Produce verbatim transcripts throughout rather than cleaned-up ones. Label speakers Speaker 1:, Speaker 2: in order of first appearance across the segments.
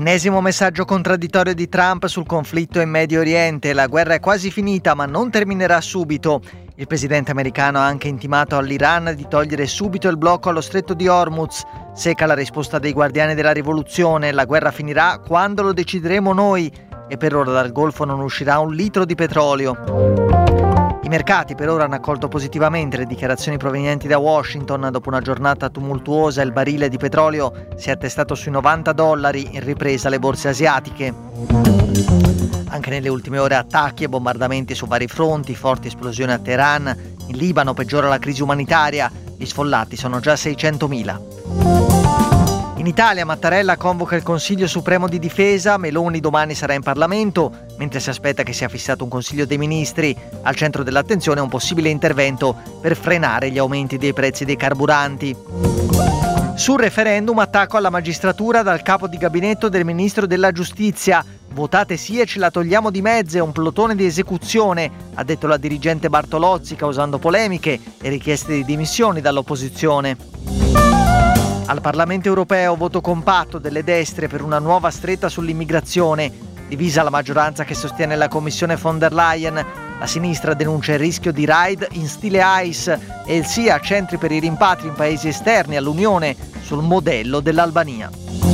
Speaker 1: Ennesimo messaggio contraddittorio di Trump sul conflitto in Medio Oriente. La guerra è quasi finita, ma non terminerà subito. Il presidente americano ha anche intimato all'Iran di togliere subito il blocco allo stretto di Hormuz. Secca la risposta dei guardiani della rivoluzione. La guerra finirà quando lo decideremo noi. E per ora dal Golfo non uscirà un litro di petrolio. I mercati per ora hanno accolto positivamente le dichiarazioni provenienti da Washington. Dopo una giornata tumultuosa, il barile di petrolio si è attestato sui novanta dollari, in ripresa le borse asiatiche. Anche nelle ultime ore attacchi e bombardamenti su vari fronti, forti esplosioni a Teheran. In Libano peggiora la crisi umanitaria, gli sfollati sono già seicentomila. In Italia Mattarella convoca il Consiglio Supremo di Difesa, Meloni domani sarà in Parlamento, mentre si aspetta che sia fissato un Consiglio dei Ministri. Al centro dell'attenzione un possibile intervento per frenare gli aumenti dei prezzi dei carburanti. Sul referendum attacco alla magistratura dal capo di gabinetto del Ministro della Giustizia. Votate sì e ce la togliamo di mezzo, è un plotone di esecuzione, ha detto la dirigente Bartolozzi, causando polemiche e richieste di dimissioni dall'opposizione. Al Parlamento europeo voto compatto delle destre per una nuova stretta sull'immigrazione. Divisa la maggioranza che sostiene la Commissione von der Leyen. La sinistra denuncia il rischio di raid in stile ICE e il sì a centri per i rimpatri in paesi esterni all'Unione sul modello dell'Albania.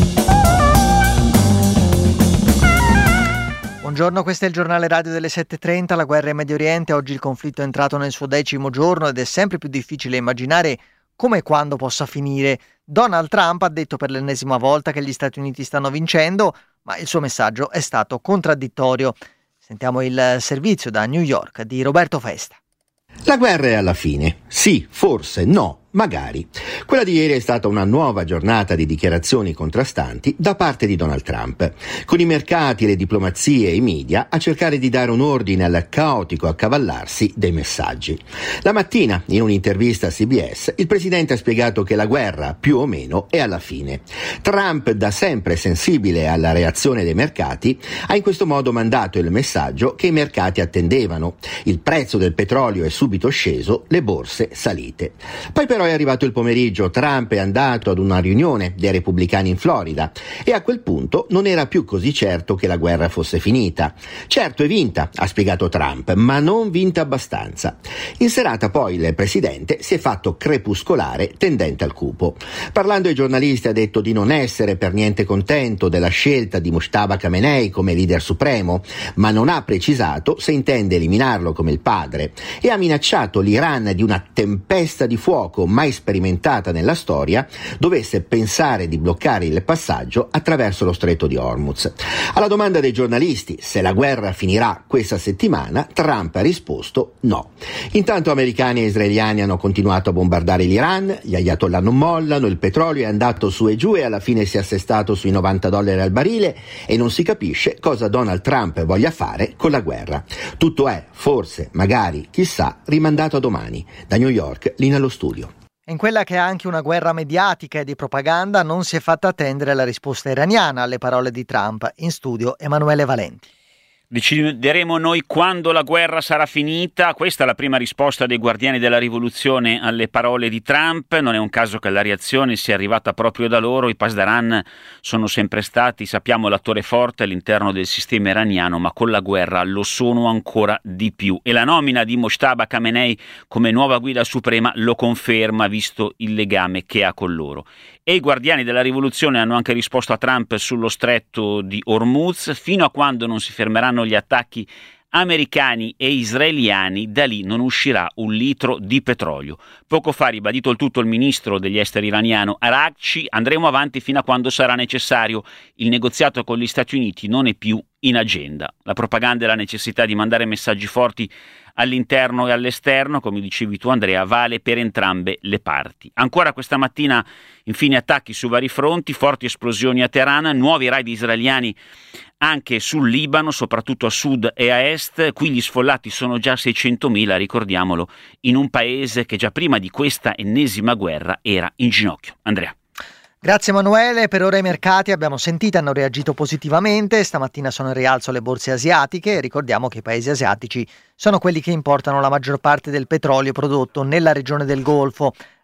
Speaker 1: Buongiorno, questo è il giornale radio delle sette e trenta. La guerra in Medio Oriente, oggi il conflitto è entrato nel suo decimo giorno ed è sempre più difficile immaginare come e quando possa finire. Donald Trump ha detto per l'ennesima volta che gli Stati Uniti stanno vincendo, ma il suo messaggio è stato contraddittorio. Sentiamo il servizio da New York di Roberto Festa.
Speaker 2: La guerra è alla fine. Sì, forse, no, magari. Quella di ieri è stata una nuova giornata di dichiarazioni contrastanti da parte di Donald Trump, con i mercati, le diplomazie e i media a cercare di dare un ordine al caotico accavallarsi dei messaggi. La mattina, in un'intervista a C B S, il presidente ha spiegato che la guerra, più o meno, è alla fine. Trump, da sempre sensibile alla reazione dei mercati, ha in questo modo mandato il messaggio che i mercati attendevano. Il prezzo del petrolio è subito sceso, le borse salite. Poi però è arrivato il pomeriggio, Trump è andato ad una riunione dei repubblicani in Florida e a quel punto non era più così certo che la guerra fosse finita. Certo è vinta, ha spiegato Trump, ma non vinta abbastanza. In serata poi il presidente si è fatto crepuscolare, tendente al cupo. Parlando ai giornalisti ha detto di non essere per niente contento della scelta di Mojtaba Khamenei come leader supremo, ma non ha precisato se intende eliminarlo come il padre e ha minacciato l'Iran di una tempesta di fuoco mai sperimentata nella storia dovesse pensare di bloccare il passaggio attraverso lo stretto di Hormuz. Alla domanda dei giornalisti se la guerra finirà questa settimana, Trump ha risposto no. Intanto americani e israeliani hanno continuato a bombardare l'Iran, gli ayatollah non mollano, il petrolio è andato su e giù e alla fine si è assestato sui novanta dollari al barile e non si capisce cosa Donald Trump voglia fare con la guerra. Tutto è, forse, magari, chissà, rimandato a domani. Da New York, Lina allo studio.
Speaker 1: In quella che è anche una guerra mediatica e di propaganda non si è fatta attendere la risposta iraniana alle parole di Trump. In studio Emanuele Valenti.
Speaker 3: Decideremo noi quando la guerra sarà finita. Questa è la prima risposta dei guardiani della rivoluzione alle parole di Trump. Non è un caso che la reazione sia arrivata proprio da loro. I Pasdaran sono sempre stati, sappiamo, l'attore forte all'interno del sistema iraniano, ma con la guerra lo sono ancora di più. E la nomina di Mojtaba Khamenei come nuova guida suprema lo conferma, visto il legame che ha con loro. E i guardiani della rivoluzione hanno anche risposto a Trump sullo stretto di Hormuz. Fino a quando non si fermeranno gli attacchi americani e israeliani, da lì non uscirà un litro di petrolio. Poco fa ha ribadito il tutto il ministro degli esteri iraniano Araghchi: andremo avanti fino a quando sarà necessario. Il negoziato con gli Stati Uniti non è più in agenda. La propaganda e la necessità di mandare messaggi forti all'interno e all'esterno, come dicevi tu Andrea, vale per entrambe le parti. Ancora questa mattina infine attacchi su vari fronti, forti esplosioni a Teheran, nuovi raid israeliani anche sul Libano, soprattutto a sud e a est. Qui gli sfollati sono già seicentomila, ricordiamolo, in un paese che già prima di questa ennesima guerra era in ginocchio. Andrea.
Speaker 1: Grazie Emanuele, per ora i mercati abbiamo sentito hanno reagito positivamente, stamattina sono in rialzo le borse asiatiche e ricordiamo che i paesi asiatici sono quelli che importano la maggior parte del petrolio prodotto nella regione del Golfo.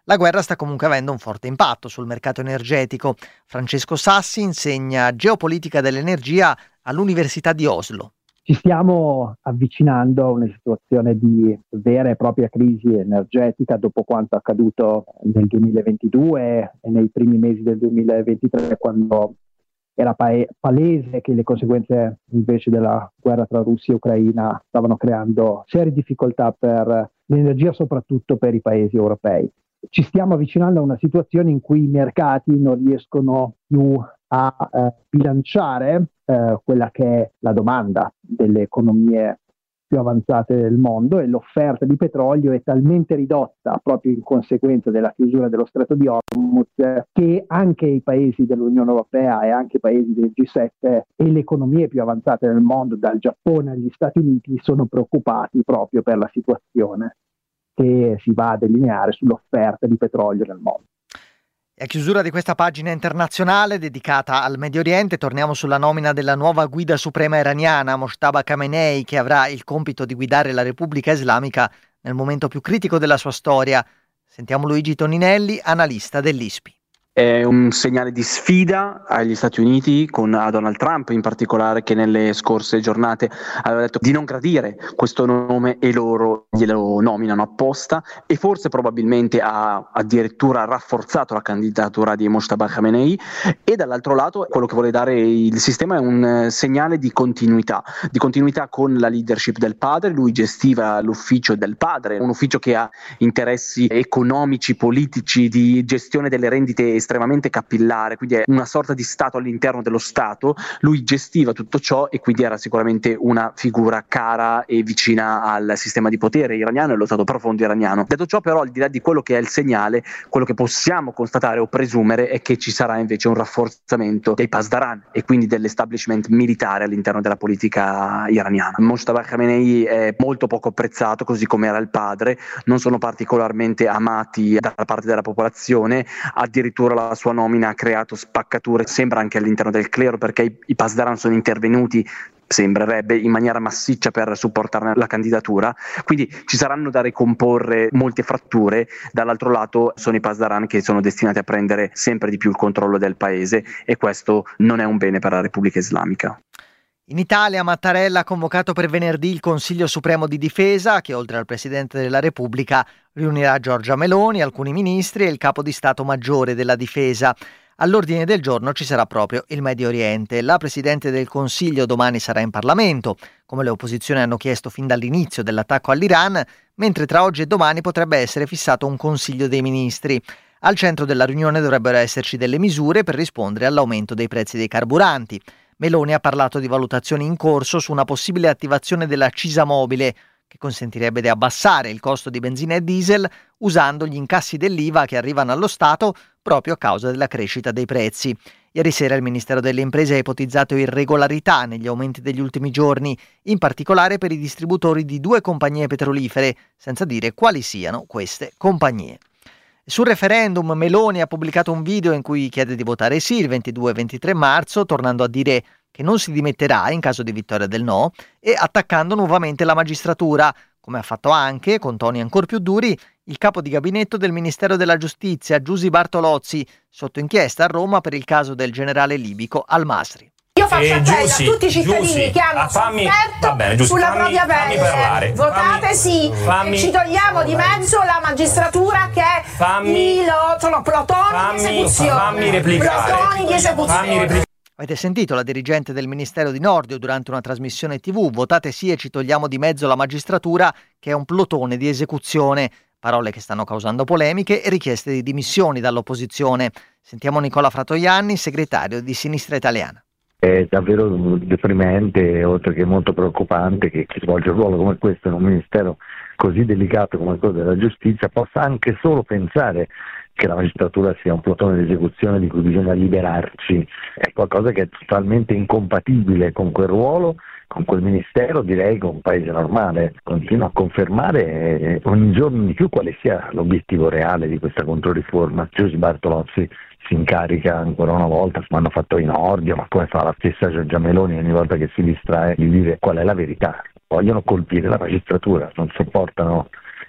Speaker 1: La guerra sta comunque avendo un forte impatto sul mercato energetico. Francesco Sassi insegna geopolitica dell'energia all'Università di Oslo.
Speaker 4: Ci stiamo avvicinando a una situazione di vera e propria crisi energetica dopo quanto accaduto nel duemilaventidue e nei primi mesi del duemilaventitré, quando era pa- palese che le conseguenze invece della guerra tra Russia e Ucraina stavano creando serie difficoltà per l'energia, soprattutto per i paesi europei. Ci stiamo avvicinando a una situazione in cui i mercati non riescono più a eh, bilanciare eh, quella che è la domanda delle economie più avanzate del mondo, e l'offerta di petrolio è talmente ridotta proprio in conseguenza della chiusura dello stretto di Hormuz che anche i paesi dell'Unione Europea e anche i paesi del G sette e le economie più avanzate del mondo, dal Giappone agli Stati Uniti, sono preoccupati proprio per la situazione che si va a delineare sull'offerta di petrolio nel mondo.
Speaker 1: E a chiusura di questa pagina internazionale dedicata al Medio Oriente torniamo sulla nomina della nuova guida suprema iraniana, Mojtaba Khamenei, che avrà il compito di guidare la Repubblica Islamica nel momento più critico della sua storia. Sentiamo Luigi Toninelli, analista dell'I S P I.
Speaker 5: È un segnale di sfida agli Stati Uniti, con a Donald Trump in particolare, che nelle scorse giornate aveva detto di non gradire questo nome e loro glielo nominano apposta, e forse probabilmente ha addirittura rafforzato la candidatura di Mojtaba Khamenei. E dall'altro lato quello che vuole dare il sistema è un segnale di continuità, di continuità con la leadership del padre. Lui gestiva l'ufficio del padre, un ufficio che ha interessi economici, politici, di gestione delle rendite estremamente capillare, quindi è una sorta di stato all'interno dello stato. Lui gestiva tutto ciò e quindi era sicuramente una figura cara e vicina al sistema di potere iraniano e allo stato profondo iraniano. Detto ciò, però, al di là di quello che è il segnale, quello che possiamo constatare o presumere è che ci sarà invece un rafforzamento dei pasdaran e quindi dell'establishment militare all'interno della politica iraniana. Mojtaba Khamenei è molto poco apprezzato, così come era il padre, non sono particolarmente amati dalla parte della popolazione, addirittura la sua nomina ha creato spaccature, sembra anche all'interno del clero, perché i, i pasdaran sono intervenuti, sembrerebbe, in maniera massiccia per supportare la candidatura, quindi ci saranno da ricomporre molte fratture. Dall'altro lato sono i pasdaran che sono destinati a prendere sempre di più il controllo del paese, e questo non è un bene per la Repubblica Islamica.
Speaker 1: In Italia Mattarella ha convocato per venerdì il Consiglio Supremo di Difesa, che oltre al Presidente della Repubblica riunirà Giorgia Meloni, alcuni ministri e il Capo di Stato Maggiore della Difesa. All'ordine del giorno ci sarà proprio il Medio Oriente. La Presidente del Consiglio domani sarà in Parlamento, come le opposizioni hanno chiesto fin dall'inizio dell'attacco all'Iran, mentre tra oggi e domani potrebbe essere fissato un Consiglio dei Ministri. Al centro della riunione dovrebbero esserci delle misure per rispondere all'aumento dei prezzi dei carburanti. Meloni ha parlato di valutazioni in corso su una possibile attivazione dell'accisa mobile, che consentirebbe di abbassare il costo di benzina e diesel usando gli incassi dell'I V A che arrivano allo Stato proprio a causa della crescita dei prezzi. Ieri sera il Ministero delle Imprese ha ipotizzato irregolarità negli aumenti degli ultimi giorni, in particolare per i distributori di due compagnie petrolifere, senza dire quali siano queste compagnie. Sul referendum Meloni ha pubblicato un video in cui chiede di votare sì il ventidue e ventitré marzo, tornando a dire che non si dimetterà in caso di vittoria del no e attaccando nuovamente la magistratura, come ha fatto anche, con toni ancor più duri, il capo di gabinetto del Ministero della Giustizia, Giusy Bartolozzi, sotto inchiesta a Roma per il caso del generale libico Al-Masri.
Speaker 6: Io faccio eh, appello Giussi, a tutti i cittadini Giussi, che hanno fammi, sofferto bene, Giussi, sulla fammi, propria pelle. Fammi Votate fammi, sì fammi, e ci togliamo di mezzo la magistratura che è fammi, lo, sono plotoni fammi, di esecuzione. Fammi replicare. Plotoni di esecuzione. Fammi replicare.
Speaker 1: Avete sentito la dirigente del Ministero di Nordio durante una trasmissione tivù: votate sì e ci togliamo di mezzo la magistratura che è un plotone di esecuzione. Parole che stanno causando polemiche e richieste di dimissioni dall'opposizione. Sentiamo Nicola Fratoianni, segretario di Sinistra Italiana.
Speaker 7: È davvero deprimente, oltre che molto preoccupante, che chi svolge un ruolo come questo in un ministero così delicato come quello della giustizia possa anche solo pensare che la magistratura sia un plotone di esecuzione di cui bisogna liberarci. È qualcosa che è totalmente incompatibile con quel ruolo, con quel ministero, direi con un paese normale. Continuo a confermare ogni giorno di più quale sia l'obiettivo reale di questa controriforma. Giusy Bartolozzi si incarica ancora una volta, come hanno fatto in Nordio, ma come fa la stessa Giorgia Meloni ogni volta che si distrae, di dire qual è la verità. Vogliono colpire la magistratura, non sopportano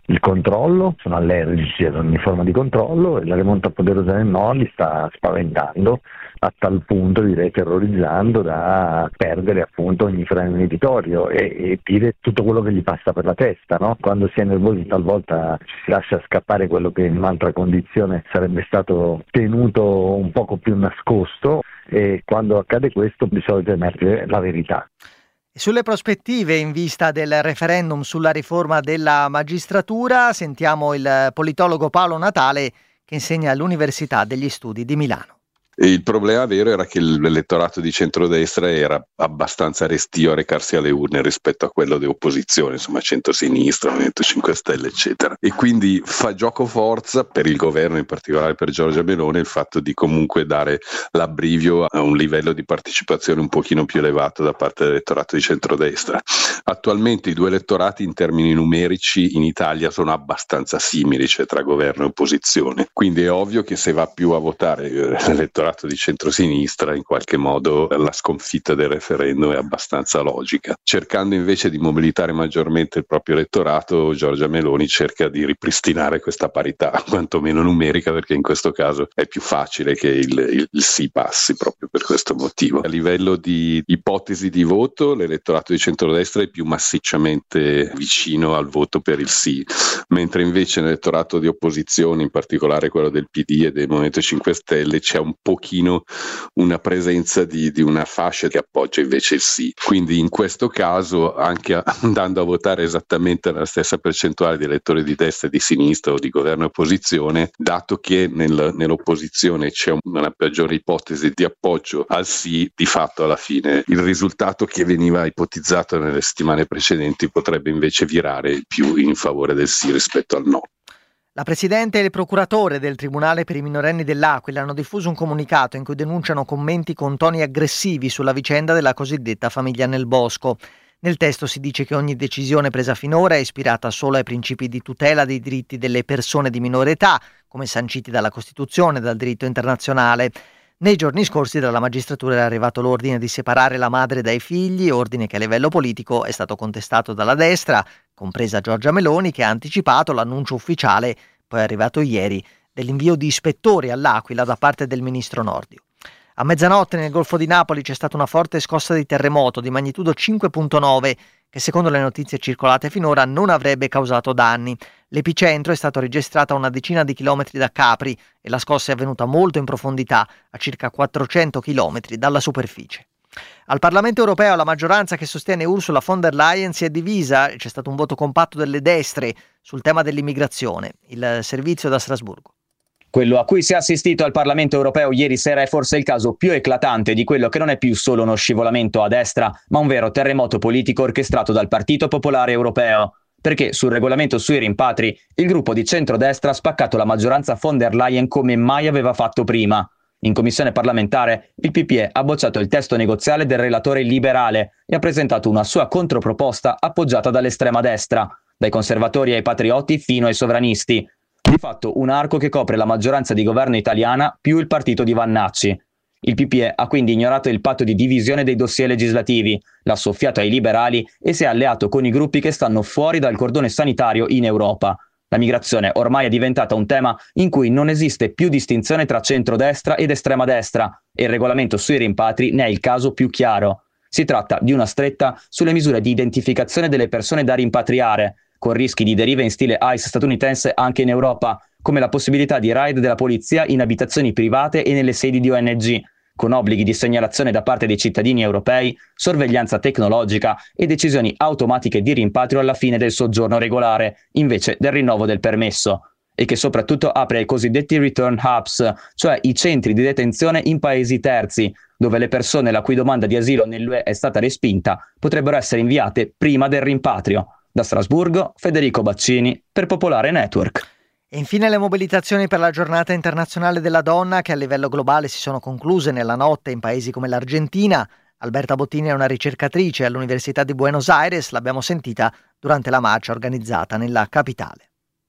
Speaker 7: il controllo, sono allergici ad ogni forma di controllo e la rimonta poderosa del no li sta spaventando a tal punto, direi terrorizzando, da perdere appunto ogni freno inibitorio e, e dire tutto quello che gli passa per la testa, no? Quando si è nervosi talvolta ci si lascia scappare quello che in un'altra condizione sarebbe stato tenuto un poco più nascosto, e quando accade questo di solito emerge la verità.
Speaker 1: Sulle prospettive in vista del referendum sulla riforma della magistratura sentiamo il politologo Paolo Natale, che insegna all'Università degli Studi di Milano.
Speaker 8: Il problema vero era che l'elettorato di centrodestra era abbastanza restio a recarsi alle urne rispetto a quello di opposizione, insomma centrosinistra, Movimento cinque Stelle eccetera, e quindi fa gioco forza per il governo, in particolare per Giorgia Meloni, il fatto di comunque dare l'abbrivio a un livello di partecipazione un pochino più elevato da parte dell'elettorato di centrodestra. Attualmente i due elettorati in termini numerici in Italia sono abbastanza simili, cioè tra governo e opposizione, quindi è ovvio che se va più a votare l'elettorato di centrosinistra, in qualche modo la sconfitta del referendum è abbastanza logica. Cercando invece di mobilitare maggiormente il proprio elettorato, Giorgia Meloni cerca di ripristinare questa parità, quantomeno numerica, perché in questo caso è più facile che il, il, il sì passi proprio per questo motivo. A livello di ipotesi di voto, l'elettorato di centrodestra è più massicciamente vicino al voto per il sì, mentre invece nell'elettorato di opposizione, in particolare quello del P D e del Movimento cinque Stelle, c'è un pochino una presenza di, di una fascia che appoggia invece il sì. Quindi in questo caso, anche andando a votare esattamente la stessa percentuale di elettori di destra e di sinistra o di governo e opposizione, dato che nel, nell'opposizione c'è una peggiore ipotesi di appoggio al sì, di fatto alla fine il risultato che veniva ipotizzato nelle settimane precedenti potrebbe invece virare più in favore del sì rispetto al no.
Speaker 1: La Presidente e il Procuratore del Tribunale per i minorenni dell'Aquila hanno diffuso un comunicato in cui denunciano commenti con toni aggressivi sulla vicenda della cosiddetta famiglia nel bosco. Nel testo si dice che ogni decisione presa finora è ispirata solo ai principi di tutela dei diritti delle persone di minore età, come sanciti dalla Costituzione e dal diritto internazionale. Nei giorni scorsi dalla magistratura era arrivato l'ordine di separare la madre dai figli, ordine che a livello politico è stato contestato dalla destra, compresa Giorgia Meloni, che ha anticipato l'annuncio ufficiale, poi è arrivato ieri, dell'invio di ispettori all'Aquila da parte del ministro Nordio. A mezzanotte nel Golfo di Napoli c'è stata una forte scossa di terremoto di magnitudo cinque virgola nove che secondo le notizie circolate finora non avrebbe causato danni. L'epicentro è stato registrato a una decina di chilometri da Capri e la scossa è avvenuta molto in profondità, a circa quattrocento chilometri dalla superficie. Al Parlamento europeo la maggioranza che sostiene Ursula von der Leyen si è divisa e c'è stato un voto compatto delle destre sul tema dell'immigrazione. Il servizio da Strasburgo.
Speaker 9: Quello a cui si è assistito al Parlamento europeo ieri sera è forse il caso più eclatante di quello che non è più solo uno scivolamento a destra, ma un vero terremoto politico orchestrato dal Partito Popolare Europeo. Perché sul regolamento sui rimpatri il gruppo di centrodestra ha spaccato la maggioranza von der Leyen come mai aveva fatto prima. In commissione parlamentare il P P E ha bocciato il testo negoziale del relatore liberale e ha presentato una sua controproposta appoggiata dall'estrema destra, dai conservatori ai patrioti fino ai sovranisti. Di fatto un arco che copre la maggioranza di governo italiana più il partito di Vannacci. Il P P E ha quindi ignorato il patto di divisione dei dossier legislativi, l'ha soffiato ai liberali e si è alleato con i gruppi che stanno fuori dal cordone sanitario in Europa. La migrazione ormai è diventata un tema in cui non esiste più distinzione tra centrodestra ed estrema destra e il regolamento sui rimpatri ne è il caso più chiaro. Si tratta di una stretta sulle misure di identificazione delle persone da rimpatriare, con rischi di derive in stile ICE statunitense anche in Europa, come la possibilità di raid della polizia in abitazioni private e nelle sedi di O N G, con obblighi di segnalazione da parte dei cittadini europei, sorveglianza tecnologica e decisioni automatiche di rimpatrio alla fine del soggiorno regolare, invece del rinnovo del permesso, e che soprattutto apre ai cosiddetti return hubs, cioè i centri di detenzione in paesi terzi, dove le persone la cui domanda di asilo nell'U E è stata respinta potrebbero essere inviate prima del rimpatrio. Da Strasburgo, Federico Baccini, per Popolare Network.
Speaker 1: E infine le mobilitazioni per la giornata internazionale della donna che a livello globale si sono concluse nella notte in paesi come l'Argentina. Alberta Bottini è una ricercatrice all'Università di Buenos Aires, l'abbiamo sentita durante la marcia organizzata nella capitale.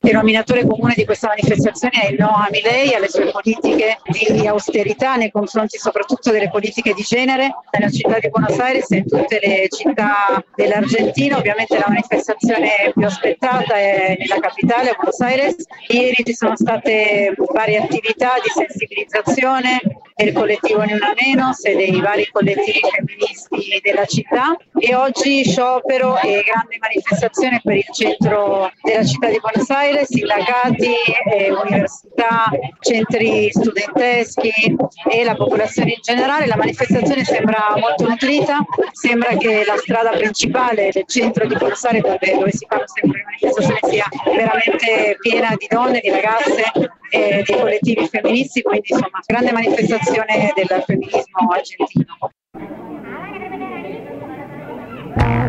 Speaker 10: denominatore comune di questa manifestazione è il no a Milei, alle sue politiche di austerità nei confronti soprattutto delle politiche di genere nella città di Buenos Aires e in tutte le città dell'Argentina. Ovviamente la manifestazione più aspettata è nella capitale, a Buenos Aires. Ieri ci sono state varie attività di sensibilizzazione del collettivo Ni Una Menos e dei vari collettivi femministi della città, e oggi sciopero e grande manifestazione per il centro della città di Buenos Aires, sindacati, eh, università, centri studenteschi e la popolazione in generale. La manifestazione sembra molto nutrita, sembra che la strada principale del centro di Buenos Aires, dove, dove si fanno sempre le manifestazioni, sia veramente piena di donne, di ragazze e di collettivi femministi, quindi insomma grande manifestazione del femminismo argentino.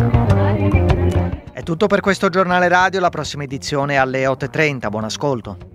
Speaker 1: È tutto per questo giornale radio, la prossima edizione alle otto e trenta, buon ascolto.